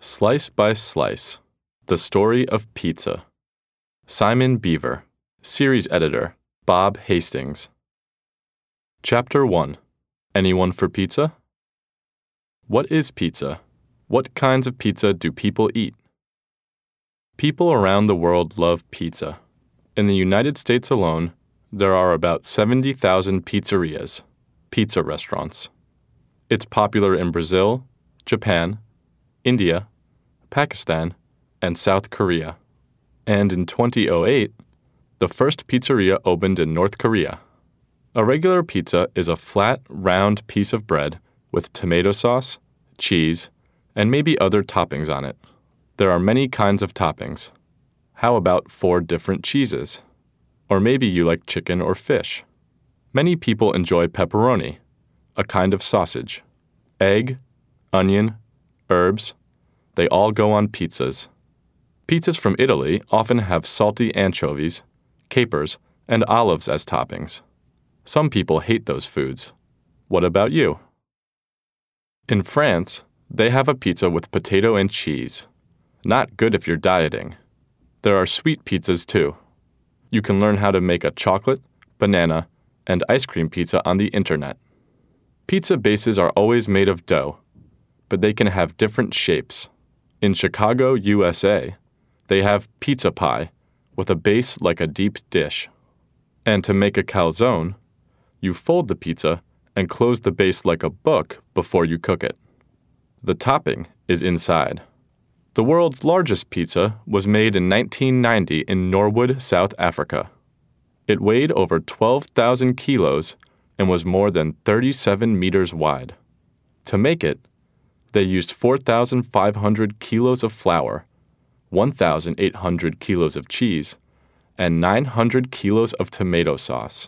Slice by Slice, The Story of Pizza. Simon Beaver, Series Editor, Bob Hastings. Chapter 1. Anyone for pizza? What is pizza? What kinds of pizza do people eat? People around the world love pizza. In the United States alone, there are about 70,000 pizzerias, pizza restaurants. It's popular in Brazil, Japan, India, Pakistan, and South Korea. And in 2008, the first pizzeria opened in North Korea. A regular pizza is a flat, round piece of bread with tomato sauce, cheese, and maybe other toppings on it. There are many kinds of toppings. How about 4 different cheeses? Or maybe you like chicken or fish. Many people enjoy pepperoni, a kind of sausage. Egg, onion, herbs, they all go on pizzas. Pizzas from Italy often have salty anchovies, capers, and olives as toppings. Some people hate those foods. What about you? In France, they have a pizza with potato and cheese. Not good if you're dieting. There are sweet pizzas too. You can learn how to make a chocolate, banana, and ice cream pizza on the internet. Pizza bases are always made of dough, but they can have different shapes. In Chicago, USA, they have pizza pie with a base like a deep dish. And to make a calzone, you fold the pizza and close the base like a book before you cook it. The topping is inside. The world's largest pizza was made in 1990 in Norwood, South Africa. It weighed over 12,000 kilos and was more than 37 meters wide. To make it, they used 4,500 kilos of flour, 1,800 kilos of cheese, and 900 kilos of tomato sauce.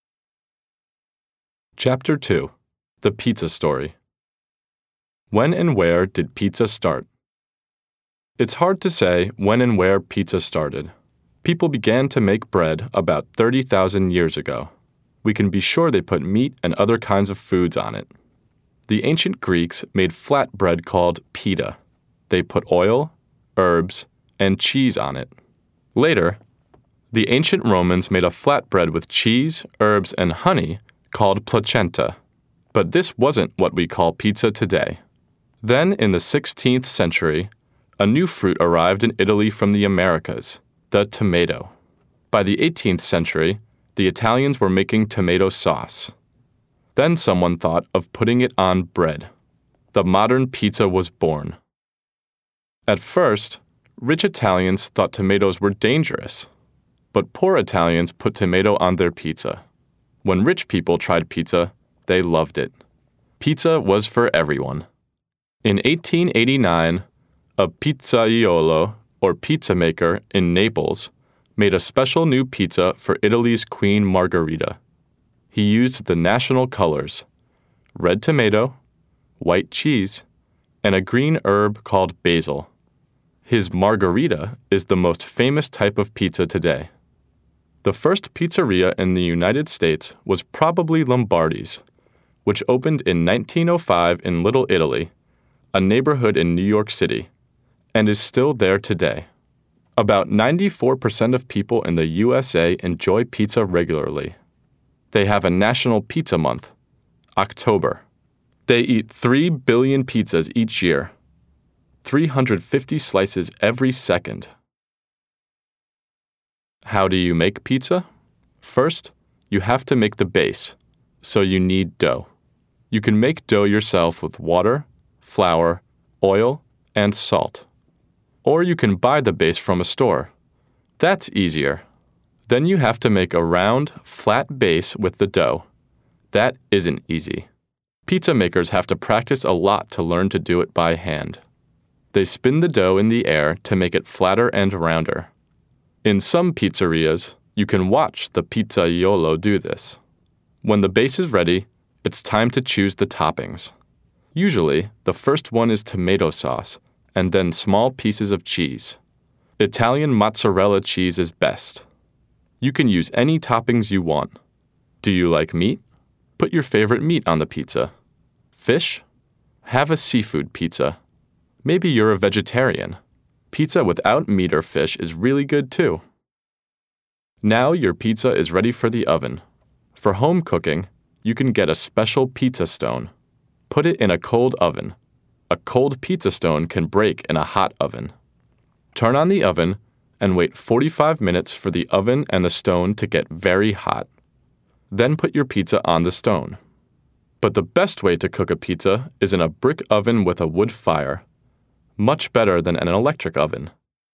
Chapter 2. The Pizza Story. When and where did pizza start? It's hard to say when and where pizza started. People began to make bread about 30,000 years ago. We can be sure they put meat and other kinds of foods on it. The ancient Greeks made flat bread called pita. They put oil, herbs, and cheese on it. Later, the ancient Romans made a flatbread with cheese, herbs, and honey called placenta. But this wasn't what we call pizza today. Then, in the 16th century, a new fruit arrived in Italy from the Americas, the tomato. By the 18th century, the Italians were making tomato sauce. Then someone thought of putting it on bread. The modern pizza was born. At first, rich Italians thought tomatoes were dangerous, but poor Italians put tomato on their pizza. When rich people tried pizza, they loved it. Pizza was for everyone. In 1889, a pizzaiolo, or pizza maker, in Naples, made a special new pizza for Italy's Queen Margherita. He used the national colors, red tomato, white cheese, and a green herb called basil. His margherita is the most famous type of pizza today. The first pizzeria in the United States was probably Lombardi's, which opened in 1905 in Little Italy, a neighborhood in New York City, and is still there today. About 94% of people in the USA enjoy pizza regularly. They have a National Pizza Month, October. They eat 3 billion pizzas each year, 350 slices every second. How do you make pizza? First, you have to make the base, so you need dough. You can make dough yourself with water, flour, oil, and salt. Or you can buy the base from a store. That's easier. Then you have to make a round, flat base with the dough. That isn't easy. Pizza makers have to practice a lot to learn to do it by hand. They spin the dough in the air to make it flatter and rounder. In some pizzerias, you can watch the pizzaiolo do this. When the base is ready, it's time to choose the toppings. Usually, the first one is tomato sauce, and then small pieces of cheese. Italian mozzarella cheese is best. You can use any toppings you want. Do you like meat? Put your favorite meat on the pizza. Fish? Have a seafood pizza. Maybe you're a vegetarian. Pizza without meat or fish is really good too. Now your pizza is ready for the oven. For home cooking, you can get a special pizza stone. Put it in a cold oven. A cold pizza stone can break in a hot oven. Turn on the oven and wait 45 minutes for the oven and the stone to get very hot. Then put your pizza on the stone. But the best way to cook a pizza is in a brick oven with a wood fire. Much better than an electric oven.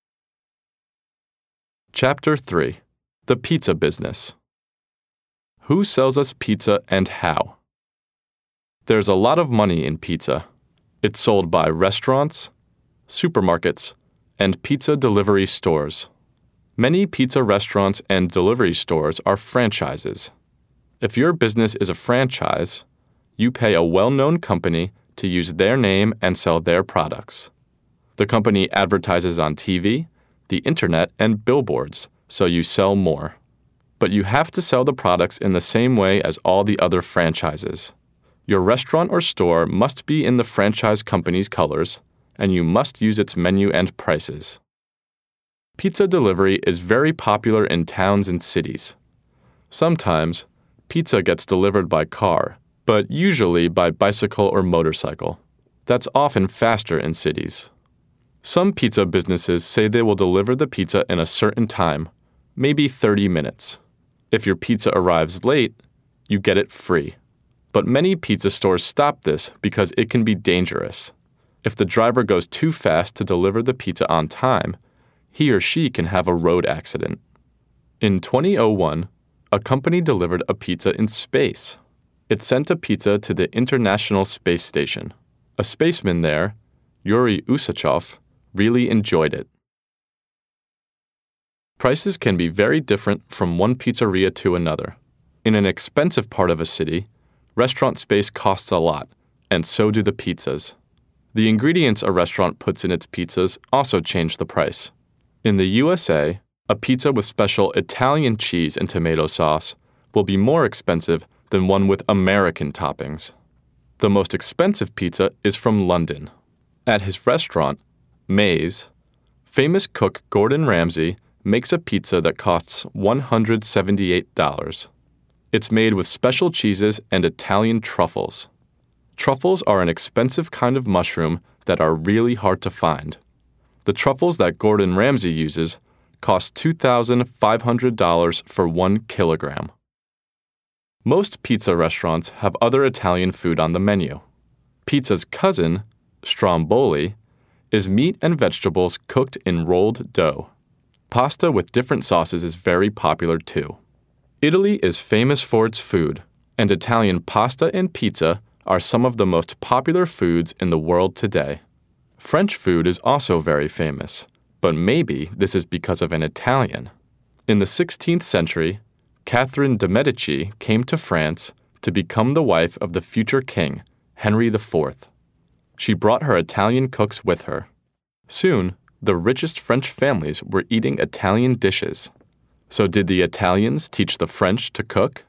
Chapter 3. The Pizza Business. Who sells us pizza and how? There's a lot of money in pizza. It's sold by restaurants, supermarkets, and pizza delivery stores. Many pizza restaurants and delivery stores are franchises. If your business is a franchise, you pay a well-known company to use their name and sell their products. The company advertises on TV, the internet, and billboards, so you sell more. But you have to sell the products in the same way as all the other franchises. Your restaurant or store must be in the franchise company's colors, and you must use its menu and prices. Pizza delivery is very popular in towns and cities. Sometimes, pizza gets delivered by car, but usually by bicycle or motorcycle. That's often faster in cities. Some pizza businesses say they will deliver the pizza in a certain time, maybe 30 minutes. If your pizza arrives late, you get it free. But many pizza stores stop this because it can be dangerous. If the driver goes too fast to deliver the pizza on time, he or she can have a road accident. In 2001, a company delivered a pizza in space. It sent a pizza to the International Space Station. A spaceman there, Yuri Usachov, really enjoyed it. Prices can be very different from one pizzeria to another. In an expensive part of a city, restaurant space costs a lot, and so do the pizzas. The ingredients a restaurant puts in its pizzas also change the price. In the USA, a pizza with special Italian cheese and tomato sauce will be more expensive than one with American toppings. The most expensive pizza is from London. At his restaurant, Maze, famous cook Gordon Ramsay makes a pizza that costs $178. It's made with special cheeses and Italian truffles. Truffles are an expensive kind of mushroom that are really hard to find. The truffles that Gordon Ramsay uses cost $2,500 for 1 kilogram. Most pizza restaurants have other Italian food on the menu. Pizza's cousin, stromboli, is meat and vegetables cooked in rolled dough. Pasta with different sauces is very popular too. Italy is famous for its food, and Italian pasta and pizza are some of the most popular foods in the world today. French food is also very famous, but maybe this is because of an Italian. In the 16th century, Catherine de' Medici came to France to become the wife of the future king, Henry IV. She brought her Italian cooks with her. Soon, the richest French families were eating Italian dishes. So did the Italians teach the French to cook?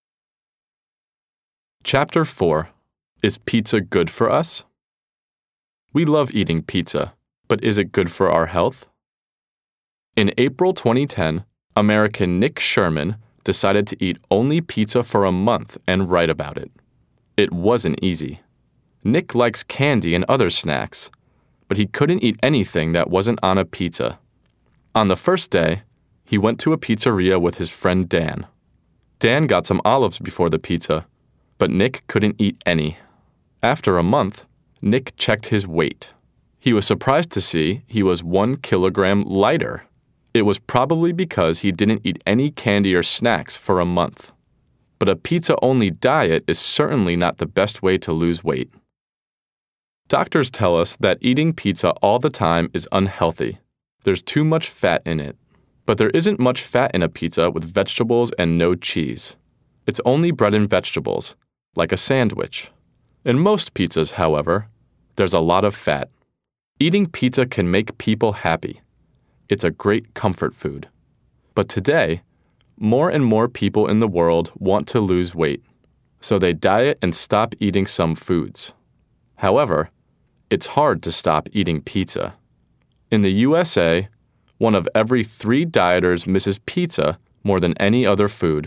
Chapter 4. Is pizza good for us? We love eating pizza, but is it good for our health? In April 2010, American Nick Sherman decided to eat only pizza for a month and write about it. It wasn't easy. Nick likes candy and other snacks, but he couldn't eat anything that wasn't on a pizza. On the first day, he went to a pizzeria with his friend Dan. Dan got some olives before the pizza, but Nick couldn't eat any. After a month, Nick checked his weight. He was surprised to see he was 1 kilogram lighter. It was probably because he didn't eat any candy or snacks for a month. But a pizza-only diet is certainly not the best way to lose weight. Doctors tell us that eating pizza all the time is unhealthy. There's too much fat in it. But there isn't much fat in a pizza with vegetables and no cheese. It's only bread and vegetables, like a sandwich. In most pizzas, however, there's a lot of fat. Eating pizza can make people happy. It's a great comfort food. But today, more and more people in the world want to lose weight, so they diet and stop eating some foods. However, it's hard to stop eating pizza. In the USA, 1 of every 3 dieters misses pizza more than any other food.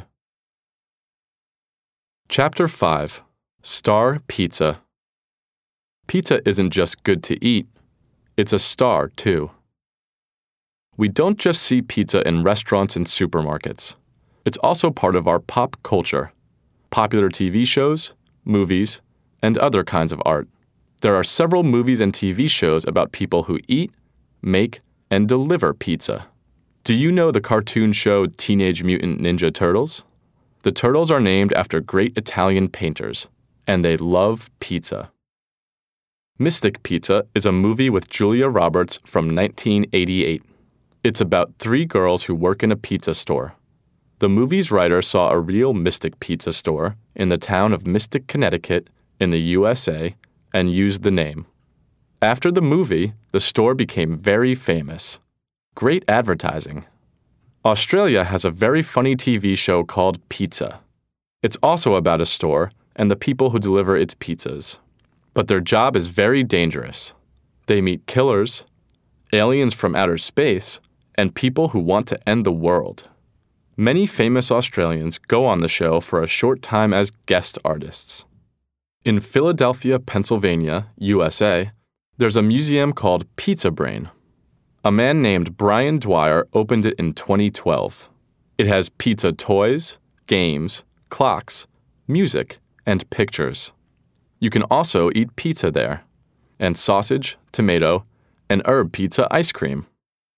Chapter 5. Star Pizza. Pizza isn't just good to eat, it's a star too. We don't just see pizza in restaurants and supermarkets. It's also part of our pop culture, popular TV shows, movies, and other kinds of art. There are several movies and TV shows about people who eat, make, and deliver pizza. Do you know the cartoon show Teenage Mutant Ninja Turtles? The turtles are named after great Italian painters, and they love pizza. Mystic Pizza is a movie with Julia Roberts from 1988. It's about 3 girls who work in a pizza store. The movie's writer saw a real Mystic Pizza store in the town of Mystic, Connecticut, in the USA, and used the name. After the movie, the store became very famous. Great advertising. Australia has a very funny TV show called Pizza. It's also about a store and the people who deliver its pizzas. But their job is very dangerous. They meet killers, aliens from outer space, and people who want to end the world. Many famous Australians go on the show for a short time as guest artists. In Philadelphia, Pennsylvania, USA, there's a museum called Pizza Brain. A man named Brian Dwyer opened it in 2012. It has pizza toys, games, clocks, music, and pictures. You can also eat pizza there, and sausage, tomato, and herb pizza ice cream.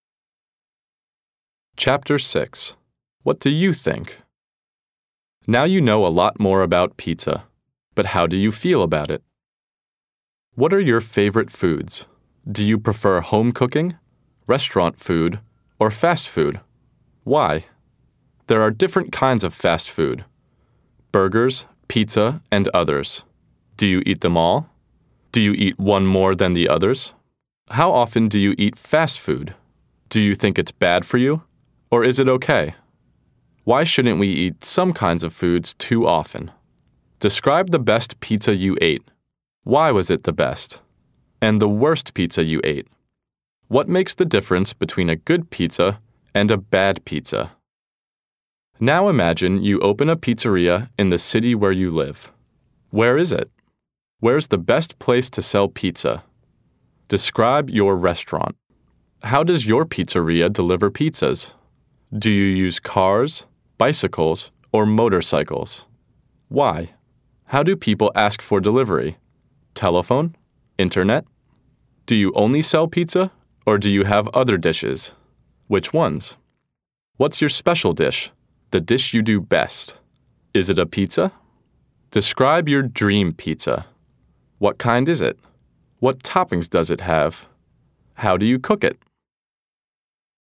Chapter 6. What do you think? Now you know a lot more about pizza, but how do you feel about it? What are your favorite foods? Do you prefer home cooking, restaurant food, or fast food? Why? There are different kinds of fast food: burgers, pizza, and others. Do you eat them all? Do you eat one more than the others? How often do you eat fast food? Do you think it's bad for you? Or is it okay? Why shouldn't we eat some kinds of foods too often? Describe the best pizza you ate. Why was it the best? And the worst pizza you ate. What makes the difference between a good pizza and a bad pizza? Now imagine you open a pizzeria in the city where you live. Where is it? Where's the best place to sell pizza? Describe your restaurant. How does your pizzeria deliver pizzas? Do you use cars, bicycles, or motorcycles? Why? How do people ask for delivery? Telephone? Internet? Do you only sell pizza, or do you have other dishes? Which ones? What's your special dish, the dish you do best? Is it a pizza? Describe your dream pizza. What kind is it? What toppings does it have? How do you cook it?